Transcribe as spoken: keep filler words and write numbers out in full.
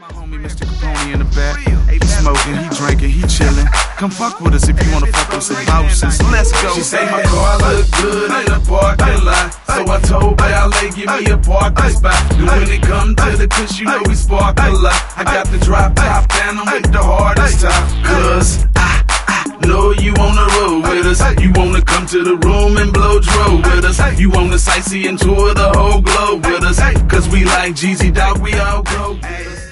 My homie Mister Capone in the back. He smoking, he drinking, he chilling. Come fuck with us if you wanna fuck with some bouncers. Let's go. She say my car look good in the parking lot, so I told Ballet give me a parking spot. And when it come to the kush, you know we spark a lot. I got the drop top down, I'm with the hardest top. Cause I, I know you wanna roll with us. You wanna come to the room and blow dro with us. You wanna sightsee and tour the whole globe with us. Cause we like Jeezy Dog, we all go with us.